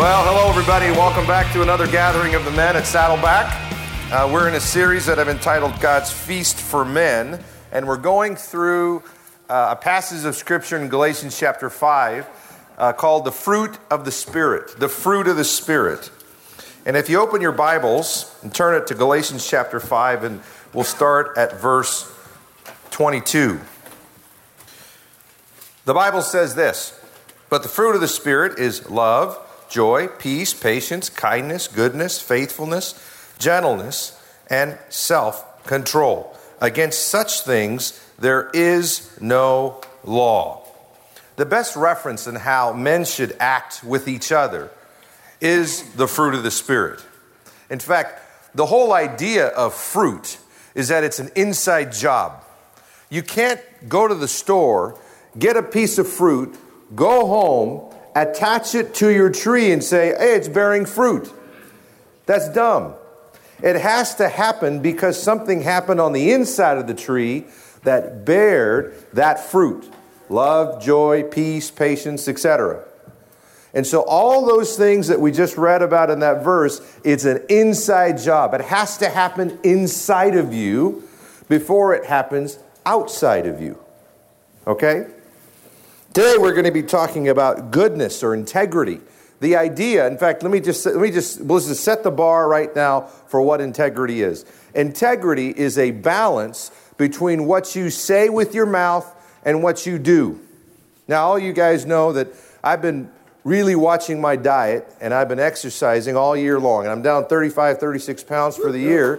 Well, hello everybody. Welcome back to another gathering of the men at Saddleback. We're in a series that I've entitled God's Feast for Men, and we're going through a passage of Scripture in Galatians chapter 5 called the fruit of the Spirit, the fruit of the Spirit. And if you open your Bibles and turn it to Galatians chapter 5, and we'll start at verse 22. The Bible says this, "But the fruit of the Spirit is love, joy, peace, patience, kindness, goodness, faithfulness, gentleness, and self-control. Against such things there is no law." The best reference in how men should act with each other is the fruit of the Spirit. In fact, the whole idea of fruit is that it's an inside job. You can't go to the store, get a piece of fruit, go home, attach it to your tree and say, hey, it's bearing fruit. That's dumb. It has to happen because something happened on the inside of the tree that bared that fruit. Love, joy, peace, patience, etc. And so all those things that we just read about in that verse, it's an inside job. It has to happen inside of you before it happens outside of you. Okay? Today we're going to be talking about goodness or integrity. The idea, in fact, let's just set the bar right now for what integrity is. Integrity is a balance between what you say with your mouth and what you do. Now, all you guys know that I've been really watching my diet and I've been exercising all year long. And I'm down 35, 36 pounds for the year.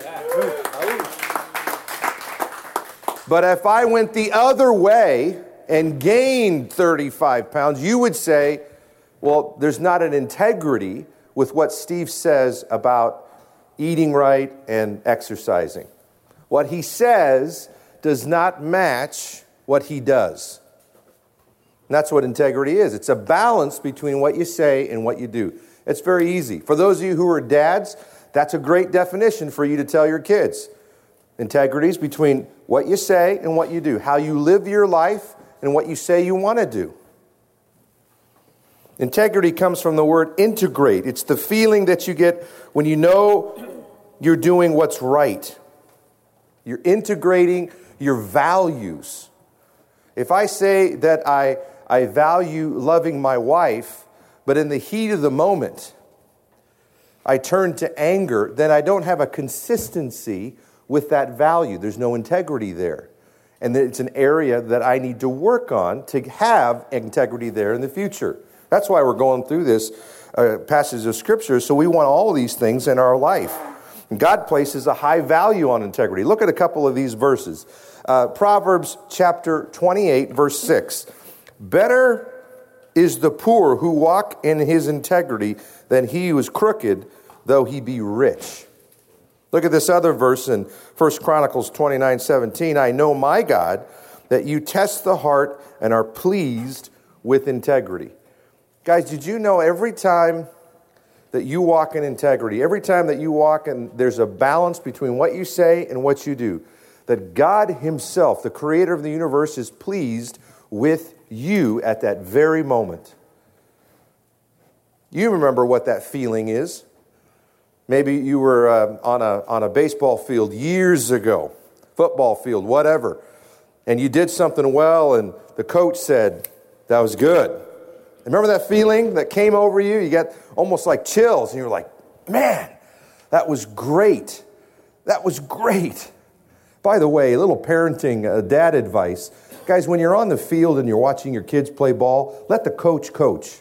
But if I went the other way and gained 35 pounds, you would say, well, there's not an integrity with what Steve says about eating right and exercising. What he says does not match what he does. And that's what integrity is. It's a balance between what you say and what you do. It's very easy. For those of you who are dads, that's a great definition for you to tell your kids. Integrity is between what you say and what you do. How you live your life and what you say you want to do. Integrity comes from the word integrate. It's the feeling that you get when you know you're doing what's right. You're integrating your values. If I say that I value loving my wife, but in the heat of the moment, I turn to anger, then I don't have a consistency with that value. There's no integrity there. And it's an area that I need to work on to have integrity there in the future. That's why we're going through this passage of Scripture, so we want all these things in our life. And God places a high value on integrity. Look at a couple of these verses. Proverbs chapter 28, verse 6. "Better is the poor who walk in his integrity than he who is crooked, though he be rich." Look at this other verse in 1 Chronicles 29:17. "I know, my God, that you test the heart and are pleased with integrity." Guys, did you know every time that you walk in integrity, every time that you walk and there's a balance between what you say and what you do, that God himself, the creator of the universe, is pleased with you at that very moment? You remember what that feeling is. Maybe you were on a baseball field years ago, football field, whatever, and you did something well, and the coach said, that was good. Remember that feeling that came over you? You got almost like chills, and you were like, man, that was great. That was great. By the way, a little parenting dad advice. Guys, when you're on the field and you're watching your kids play ball, let the coach coach.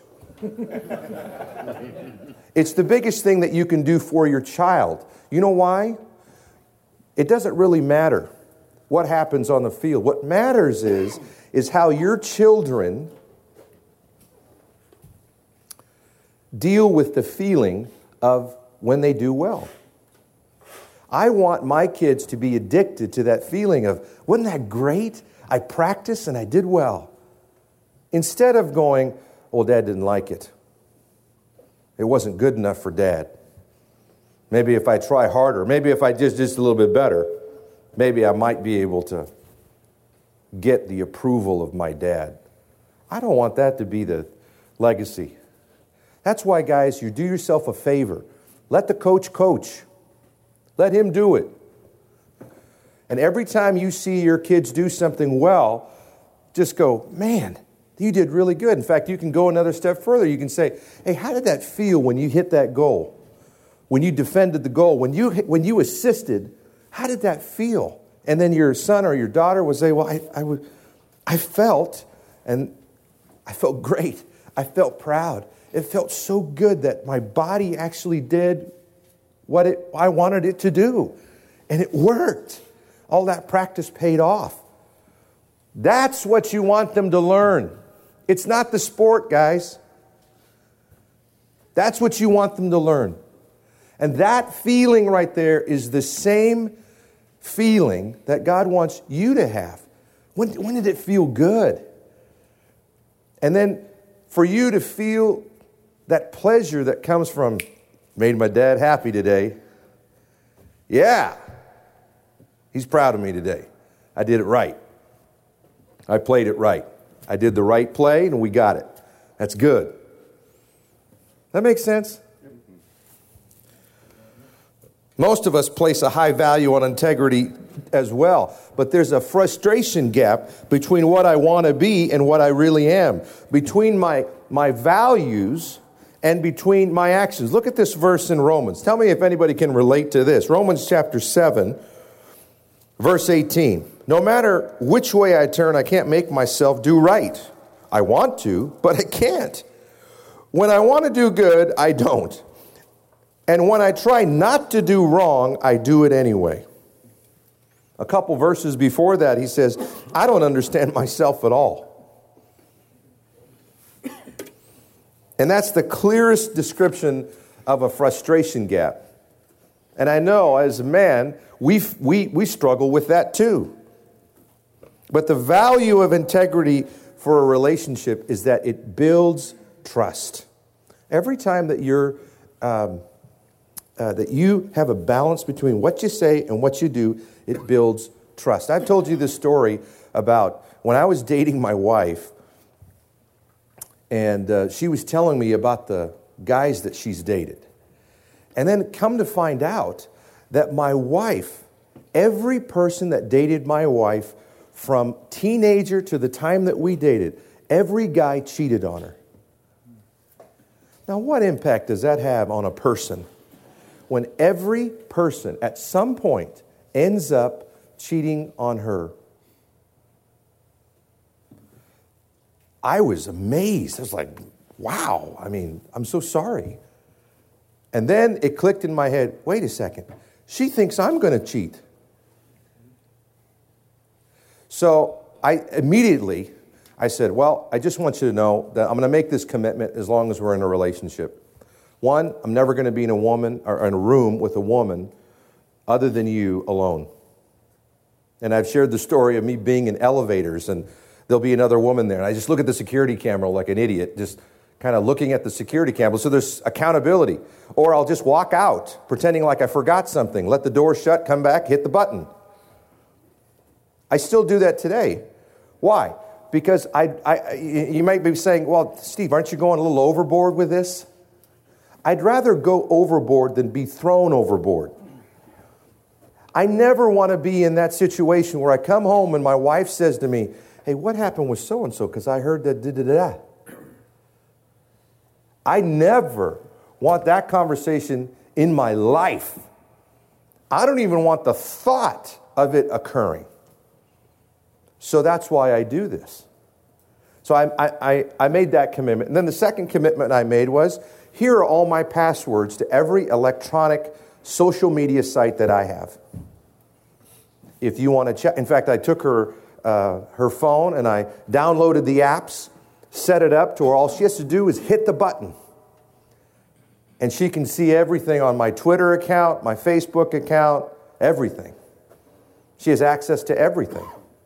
It's the biggest thing that you can do for your child. You know why? It doesn't really matter what happens on the field. What matters is how your children deal with the feeling of when they do well. I want my kids to be addicted to that feeling of, wasn't that great? I practiced and I did well. Instead of going, well, Dad didn't like it. It wasn't good enough for Dad. Maybe if I try harder, maybe if I just a little bit better, maybe I might be able to get the approval of my dad. I don't want that to be the legacy. That's why, guys, you do yourself a favor. Let the coach coach. Let him do it. And every time you see your kids do something well, just go, man, you did really good. In fact, you can go another step further. You can say, hey, how did that feel when you hit that goal? When you defended the goal? When you assisted, how did that feel? And then your son or your daughter would say, well, I felt great. I felt proud. It felt so good that my body actually did what I wanted it to do. And it worked. All that practice paid off. That's what you want them to learn. It's not the sport, guys. That's what you want them to learn. And that feeling right there is the same feeling that God wants you to have. When did it feel good? And then for you to feel that pleasure that comes from, made my dad happy today. Yeah. He's proud of me today. I did it right. I played it right. I did the right play and we got it. That's good. That makes sense? Most of us place a high value on integrity as well, but there's a frustration gap between what I want to be and what I really am, between my values and between my actions. Look at this verse in Romans. Tell me if anybody can relate to this. Romans chapter 7, verse 18. No matter which way I turn, I can't make myself do right. I want to, but I can't. When I want to do good, I don't. And when I try not to do wrong, I do it anyway. A couple verses before that, he says, I don't understand myself at all. And that's the clearest description of a frustration gap. And I know as a man, we struggle with that too. But the value of integrity for a relationship is that it builds trust. Every time that that you have a balance between what you say and what you do, it builds trust. I've told you this story about when I was dating my wife, and she was telling me about the guys that she's dated. And then come to find out that my wife, every person that dated my wife from teenager to the time that we dated, every guy cheated on her. Now, what impact does that have on a person when every person at some point ends up cheating on her? I was amazed. I was like, wow, I'm so sorry. And then it clicked in my head, wait a second, she thinks I'm going to cheat. So I said, well, I just want you to know that I'm going to make this commitment as long as we're in a relationship. One, I'm never going to be in a room with a woman other than you alone. And I've shared the story of me being in elevators and there'll be another woman there. And I just look at the security camera like an idiot, just kind of looking at the security camera. So there's accountability. Or I'll just walk out, pretending like I forgot something, let the door shut, come back, hit the button. I still do that today. Why? Because you might be saying, well, Steve, aren't you going a little overboard with this? I'd rather go overboard than be thrown overboard. I never want to be in that situation where I come home and my wife says to me, hey, what happened with so-and-so? Because I heard that da-da-da-da. I never want that conversation in my life. I don't even want the thought of it occurring. So that's why I do this. So I made that commitment. And then the second commitment I made was, here are all my passwords to every electronic social media site that I have. If you want to check, in fact, I took her phone and I downloaded the apps, set it up to where all she has to do is hit the button. And she can see everything on my Twitter account, my Facebook account, everything. She has access to everything.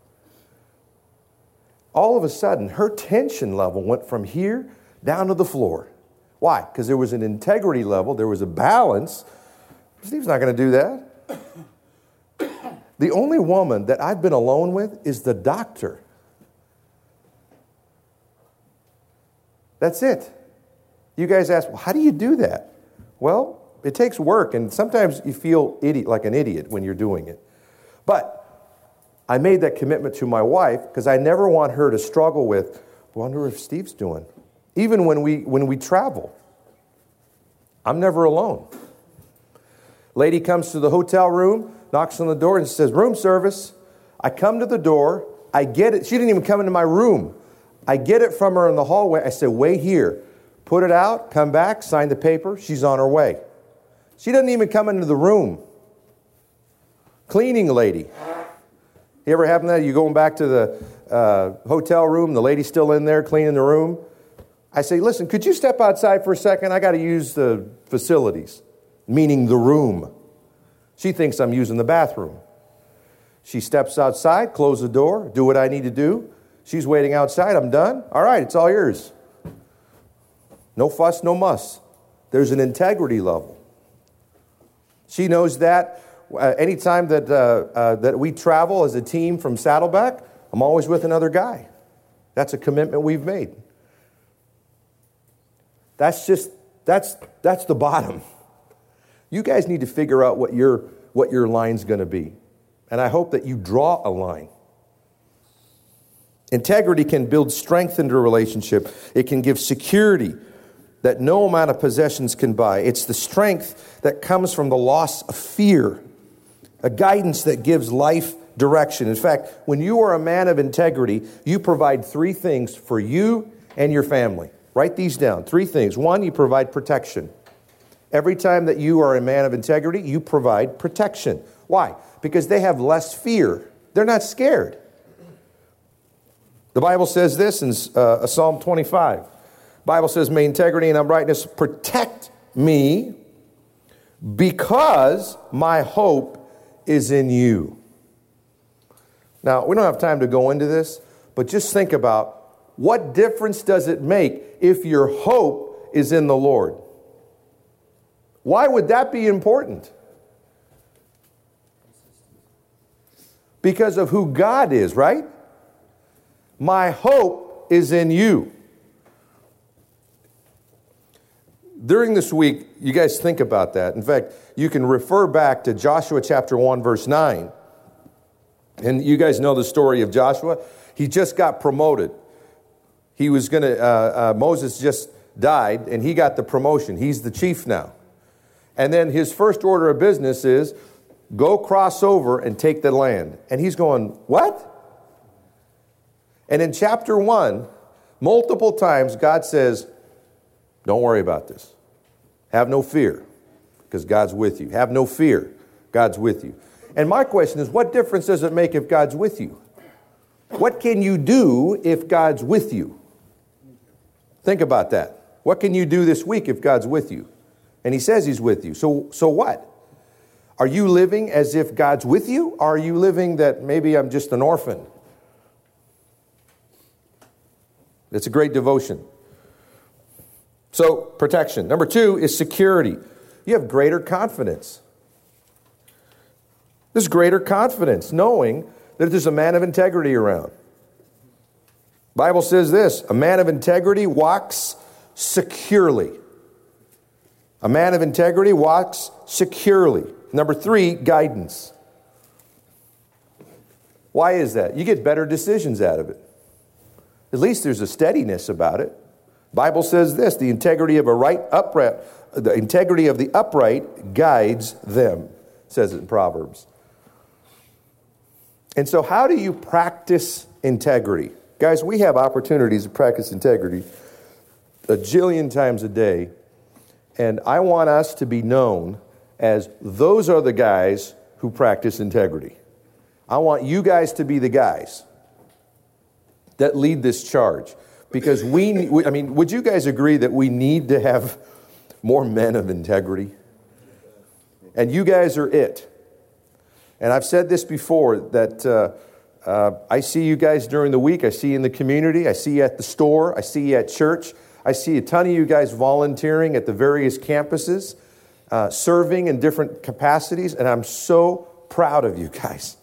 All of a sudden, her tension level went from here down to the floor. Why? Because there was an integrity level, there was a balance. Steve's not going to do that. The only woman that I've been alone with is the doctor. That's it. You guys ask, well, how do you do that? Well, it takes work, and sometimes you feel like an idiot when you're doing it. But I made that commitment to my wife because I never want her to struggle with, I wonder if Steve's doing. Even when we travel, I'm never alone. Lady comes to the hotel room, knocks on the door, and says, room service. I come to the door. I get it. She didn't even come into my room. I get it from her in the hallway. I said, wait here. Put it out, come back, sign the paper. She's on her way. She doesn't even come into the room. Cleaning lady. You ever happen that? You going back to the hotel room, the lady's still in there cleaning the room. I say, listen, could you step outside for a second? I got to use the facilities, meaning the room. She thinks I'm using the bathroom. She steps outside, close the door, do what I need to do. She's waiting outside. I'm done. All right, it's all yours. No fuss, no muss. There's an integrity level. She knows that anytime that we travel as a team from Saddleback, I'm always with another guy. That's a commitment we've made. That's the bottom. You guys need to figure out what your line's going to be. And I hope that you draw a line. Integrity can build strength into a relationship. It can give security that no amount of possessions can buy. It's the strength that comes from the loss of fear, a guidance that gives life direction. In fact, when you are a man of integrity, you provide 3 things for you and your family. Write these down. 3 things. 1, you provide protection. Every time that you are a man of integrity, you provide protection. Why? Because they have less fear. They're not scared. The Bible says this in Psalm 25. The Bible says, may integrity and uprightness protect me because my hope is in you. Now, we don't have time to go into this, but just think about what difference does it make if your hope is in the Lord? Why would that be important? Because of who God is, right? My hope is in you. During this week, you guys think about that. In fact, you can refer back to Joshua chapter 1, verse 9. And you guys know the story of Joshua. He just got promoted. He was going to, Moses just died, and he got the promotion. He's the chief now. And then his first order of business is, go cross over and take the land. And he's going, what? And in chapter 1, multiple times God says, don't worry about this. Have no fear, because God's with you. Have no fear, God's with you. And my question is, what difference does it make if God's with you? What can you do if God's with you? Think about that. What can you do this week if God's with you? And he says he's with you. So what? Are you living as if God's with you? Or are you living that maybe I'm just an orphan? It's a great devotion. So, protection. Number 2 is security. You have greater confidence. There's greater confidence knowing that there's a man of integrity around. Bible says this, a man of integrity walks securely. A man of integrity walks securely. Number 3, guidance. Why is that? You get better decisions out of it. At least there's a steadiness about it. Bible says this, the integrity of the upright guides them. It says it in Proverbs. And so how do you practice integrity? Guys, we have opportunities to practice integrity a jillion times a day. And I want us to be known as those are the guys who practice integrity. I want you guys to be the guys that lead this charge. Because would you guys agree that we need to have more men of integrity? And you guys are it. And I've said this before, that I see you guys during the week. I see you in the community. I see you at the store. I see you at church. I see a ton of you guys volunteering at the various campuses, serving in different capacities. And I'm so proud of you guys.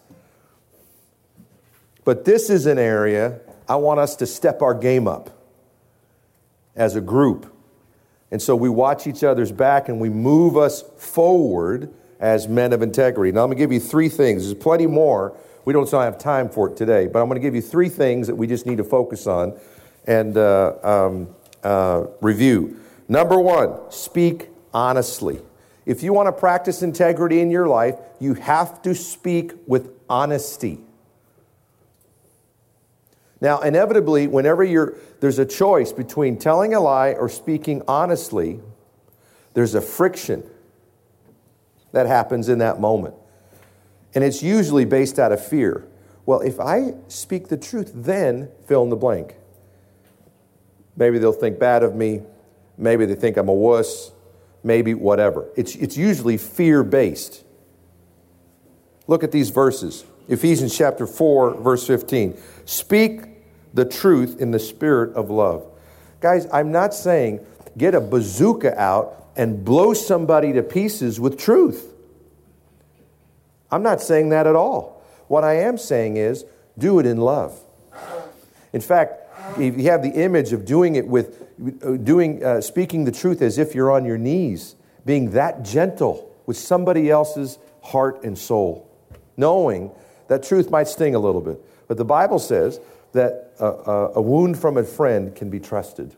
But this is an area I want us to step our game up as a group. And so we watch each other's back and we move us forward as men of integrity. Now I'm going to give you 3 things. There's plenty more. We don't have time for it today, but I'm going to give you 3 things that we just need to focus on and review. Number 1, speak honestly. If you want to practice integrity in your life, you have to speak with honesty. Now, inevitably, whenever there's a choice between telling a lie or speaking honestly, there's a friction that happens in that moment. And it's usually based out of fear. Well, if I speak the truth, then fill in the blank. Maybe they'll think bad of me. Maybe they think I'm a wuss. Maybe whatever. It's usually fear-based. Look at these verses. Ephesians chapter 4, verse 15. Speak the truth in the spirit of love. Guys, I'm not saying get a bazooka out and blow somebody to pieces with truth. I'm not saying that at all. What I am saying is do it in love. In fact, if you have the image of doing it with speaking the truth as if you're on your knees, being that gentle with somebody else's heart and soul, knowing that truth might sting a little bit. But the Bible says that a wound from a friend can be trusted.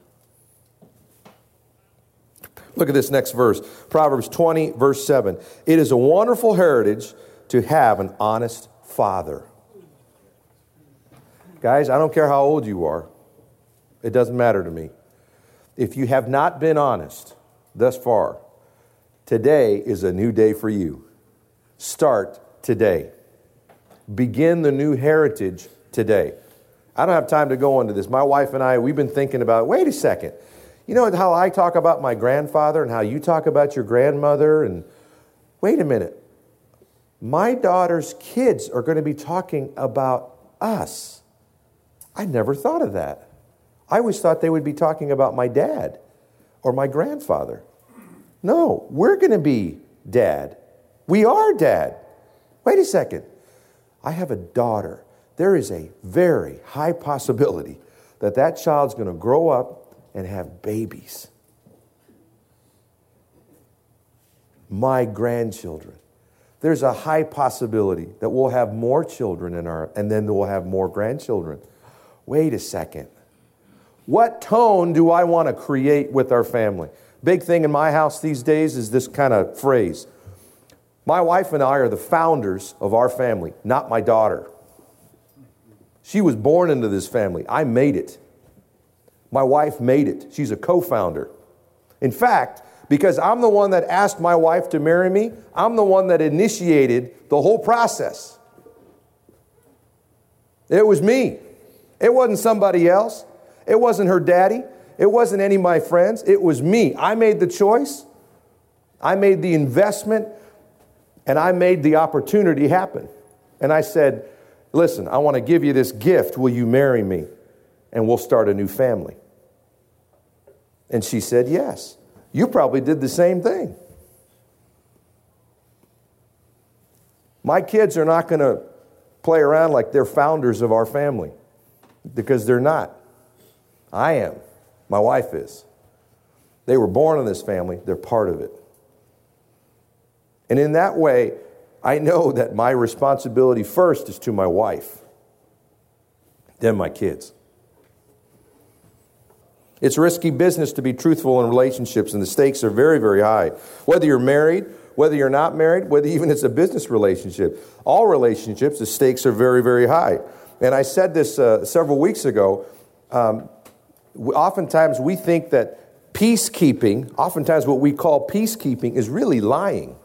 Look at this next verse. Proverbs 20, verse 7. It is a wonderful heritage to have an honest father. Guys, I don't care how old you are. It doesn't matter to me. If you have not been honest thus far, today is a new day for you. Start today. Begin the new heritage today. I don't have time to go into this. My wife and I, we've been thinking about, wait a second. You know how I talk about my grandfather and how you talk about your grandmother? And wait a minute. My daughter's kids are going to be talking about us. I never thought of that. I always thought they would be talking about my dad or my grandfather. No, we're going to be dad. We are dad. Wait a second. I have a daughter. There is a very high possibility that that child's going to grow up and have babies. My grandchildren. There's a high possibility that we'll have more children and then we'll have more grandchildren. Wait a second. What tone do I want to create with our family? Big thing in my house these days is this kind of phrase. My wife and I are the founders of our family, not my daughter. She was born into this family. I made it. My wife made it. She's a co-founder. In fact, because I'm the one that asked my wife to marry me, I'm the one that initiated the whole process. It was me. It wasn't somebody else. It wasn't her daddy. It wasn't any of my friends. It was me. I made the choice. I made the investment. And I made the opportunity happen. And I said, listen, I want to give you this gift. Will you marry me? And we'll start a new family. And she said, yes. You probably did the same thing. My kids are not going to play around like they're founders of our family. Because they're not. I am. My wife is. They were born in this family. They're part of it. And in that way, I know that my responsibility first is to my wife, then my kids. It's risky business to be truthful in relationships, and the stakes are very, very high. Whether you're married, whether you're not married, whether even it's a business relationship, all relationships, the stakes are very, very high. And I said this several weeks ago. Oftentimes we think that peacekeeping, oftentimes what we call peacekeeping, is really lying.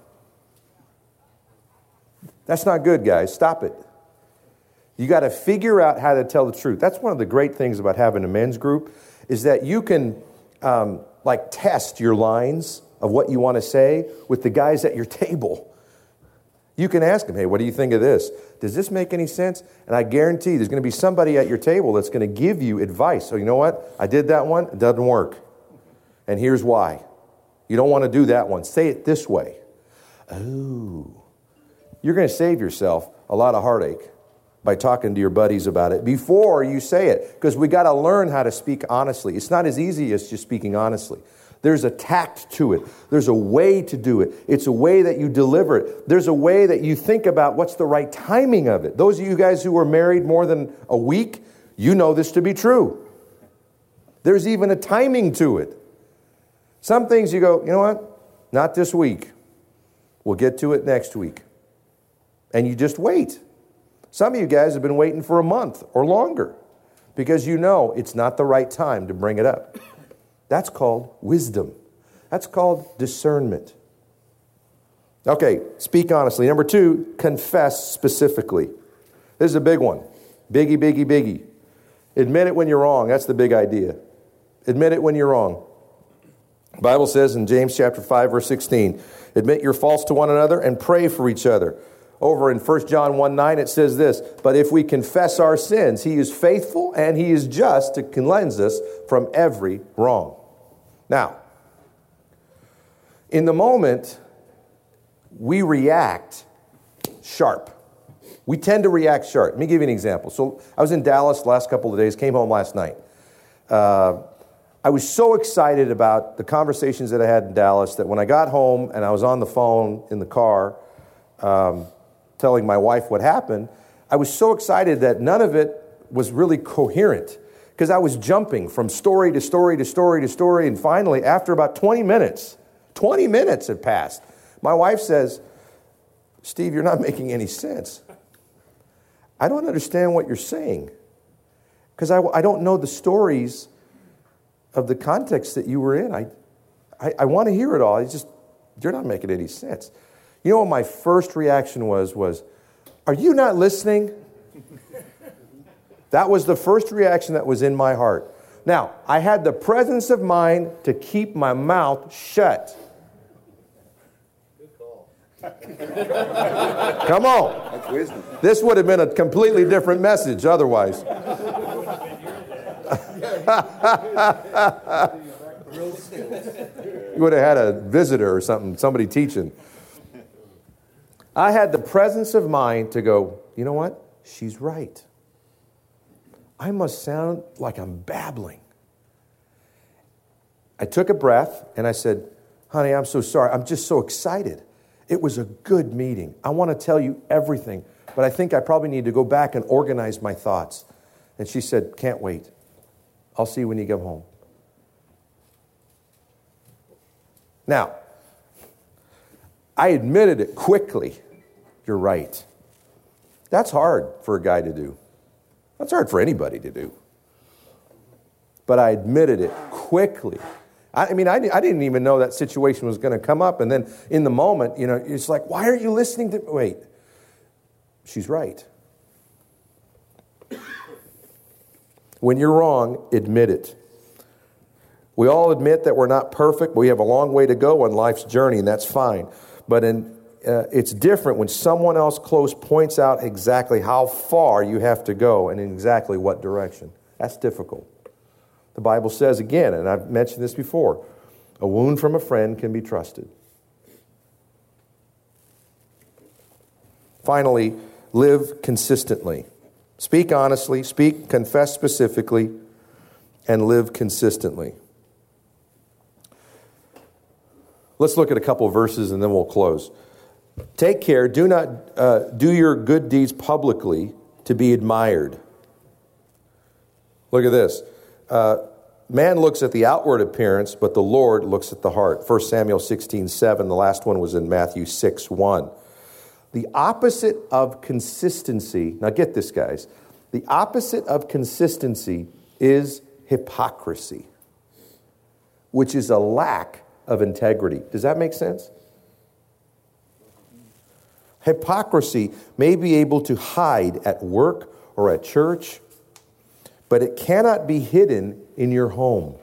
That's not good, guys. Stop it. You got to figure out how to tell the truth. That's one of the great things about having a men's group is that you can test your lines of what you want to say with the guys at your table. You can ask them, hey, what do you think of this? Does this make any sense? And I guarantee there's going to be somebody at your table that's going to give you advice. So you know what? I did that one. It doesn't work. And here's why. You don't want to do that one. Say it this way. Oh. You're going to save yourself a lot of heartache by talking to your buddies about it before you say it. Because we got to learn how to speak honestly. It's not as easy as just speaking honestly. There's a tact to it. There's a way to do it. It's a way that you deliver it. There's a way that you think about what's the right timing of it. Those of you guys who were married more than a week, you know this to be true. There's even a timing to it. Some things you go, you know what? Not this week. We'll get to it next week. And you just wait. Some of you guys have been waiting for a month or longer because you know it's not the right time to bring it up. That's called wisdom. That's called discernment. Okay, speak honestly. Number 2, confess specifically. This is a big one. Biggie, biggie, biggie. Admit it when you're wrong. That's the big idea. Admit it when you're wrong. The Bible says in James chapter 5, verse 16, admit you're false to one another and pray for each other. Over in 1 John 1:9, it says this, but if we confess our sins, he is faithful and he is just to cleanse us from every wrong. Now, in the moment, we react sharp. We tend to react sharp. Let me give you an example. So I was in Dallas the last couple of days, came home last night. I was so excited about the conversations that I had in Dallas that when I got home and I was on the phone in the car, telling my wife what happened, I was so excited that none of it was really coherent because I was jumping from story to story to story to story. And finally, after about 20 minutes had passed, my wife says, Steve, you're not making any sense. I don't understand what you're saying because I don't know the stories of the context that you were in. I want to hear it all. It's just, you're not making any sense. You know what my first reaction was, are you not listening? That was the first reaction that was in my heart. Now, I had the presence of mind to keep my mouth shut. Good call. Come on. That's wisdom. This would have been a completely different message otherwise. You would have had a visitor or something, somebody teaching. I had the presence of mind to go, you know what? She's right. I must sound like I'm babbling. I took a breath and I said, honey, I'm so sorry. I'm just so excited. It was a good meeting. I want to tell you everything, but I think I probably need to go back and organize my thoughts. And she said, can't wait. I'll see you when you come home. Now, I admitted it quickly. You're right. That's hard for a guy to do. That's hard for anybody to do. But I admitted it quickly. I didn't even know that situation was going to come up. And then in the moment, it's like, why aren't you listening to... Wait, she's right. When you're wrong, admit it. We all admit that we're not perfect. We have a long way to go on life's journey, and that's fine. But it's different when someone else close points out exactly how far you have to go and in exactly what direction. That's difficult. The Bible says again, and I've mentioned this before, a wound from a friend can be trusted. Finally, live consistently. Speak honestly, confess specifically, and live consistently. Let's look at a couple of verses and then we'll close. Take care, do not do your good deeds publicly to be admired. Look at this. Man looks at the outward appearance, but the Lord looks at the heart. 1 Samuel 16:7, the last one was in Matthew 6:1. The opposite of consistency, now get this, guys. The opposite of consistency is hypocrisy, which is a lack of integrity. Does that make sense? Hypocrisy may be able to hide at work or at church, but it cannot be hidden in your home.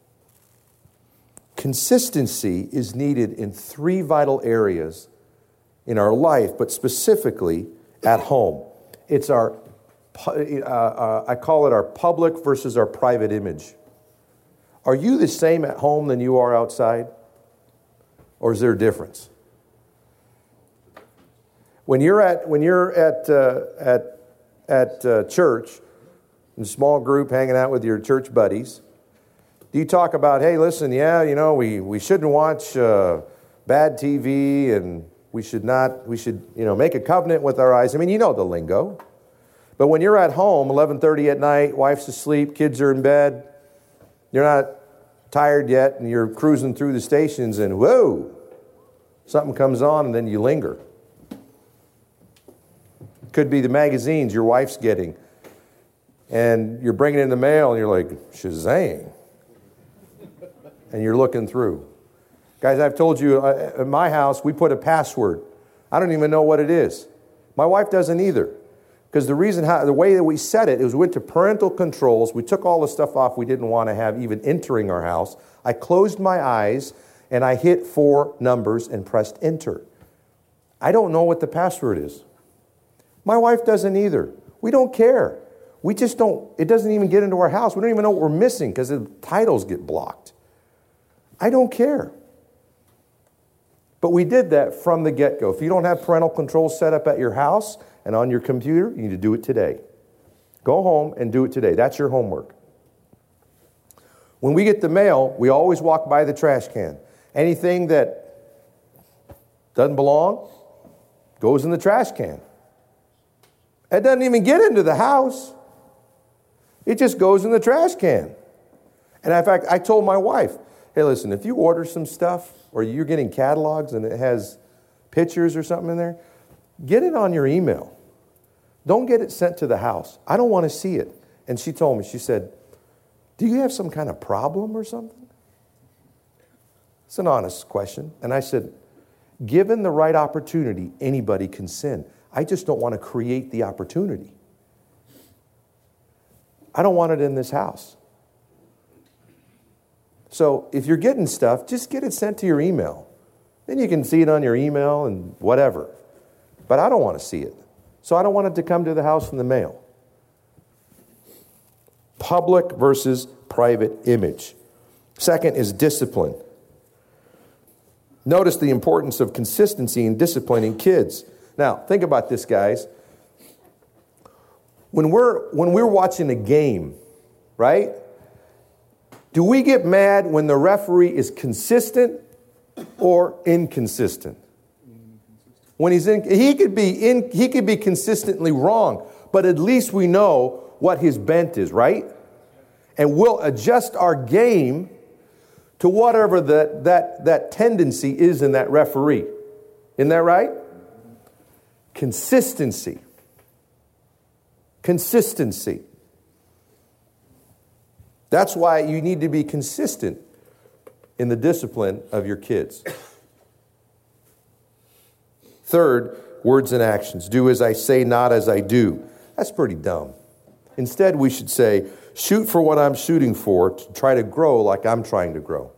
Consistency is needed in 3 vital areas in our life, but specifically at home. It's I call it our public versus our private image. Are you the same at home than you are outside? Or is there a difference? When you're at church, in a small group hanging out with your church buddies, Do you talk about, hey, listen, we shouldn't watch bad TV, and we should make a covenant with our eyes? I mean, you know the lingo. But when you're at home, 11:30 at night, wife's asleep, kids are in bed, you're not tired yet, and you're cruising through the stations, and whoa, something comes on, and then you linger. Could be the magazines your wife's getting, and you're bringing in the mail, and you're like, Shazang. And you're looking through. Guys, I've told you, at my house, we put a password. I don't even know what it is. My wife doesn't either. Because the way that we set it, we went to parental controls. We took all the stuff off we didn't want to have even entering our house. I closed my eyes, and I hit 4 numbers and pressed enter. I don't know what the password is. My wife doesn't either. We don't care. We just don't, it doesn't even get into our house. We don't even know what we're missing because the titles get blocked. I don't care. But we did that from the get-go. If you don't have parental controls set up at your house and on your computer, you need to do it today. Go home and do it today. That's your homework. When we get the mail, we always walk by the trash can. Anything that doesn't belong goes in the trash can. It doesn't even get into the house. It just goes in the trash can. And in fact, I told my wife, hey, listen, if you order some stuff or you're getting catalogs and it has pictures or something in there, get it on your email. Don't get it sent to the house. I don't want to see it. And she told me, she said, do you have some kind of problem or something? It's an honest question. And I said, given the right opportunity, anybody can sin. I just don't want to create the opportunity. I don't want it in this house. So if you're getting stuff, just get it sent to your email. Then you can see it on your email and whatever. But I don't want to see it. So I don't want it to come to the house in the mail. Public versus private image. Second is discipline. Notice the importance of consistency in disciplining kids. Now, think about this, guys. When we're watching a game, right? Do we get mad when the referee is consistent or inconsistent? When he could be consistently wrong, but at least we know what his bent is, right? And we'll adjust our game to whatever that tendency is in that referee. Isn't that right? Consistency. Consistency. That's why you need to be consistent in the discipline of your kids. Third, words and actions. Do as I say, not as I do. That's pretty dumb. Instead, we should say, shoot for what I'm shooting for to try to grow like I'm trying to grow.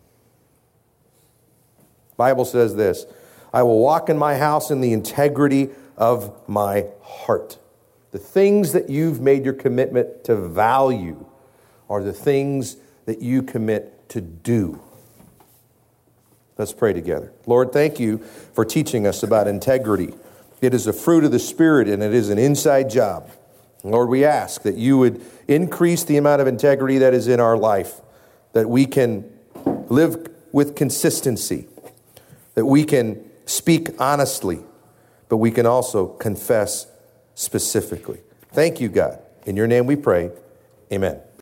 The Bible says this, I will walk in my house in the integrity of my heart. The things that you've made your commitment to value are the things that you commit to do. Let's pray together. Lord, thank you for teaching us about integrity. It is a fruit of the Spirit, and it is an inside job. Lord, we ask that you would increase the amount of integrity that is in our life, that we can live with consistency, that we can speak honestly, but we can also confess specifically. Thank you, God. In your name we pray. Amen.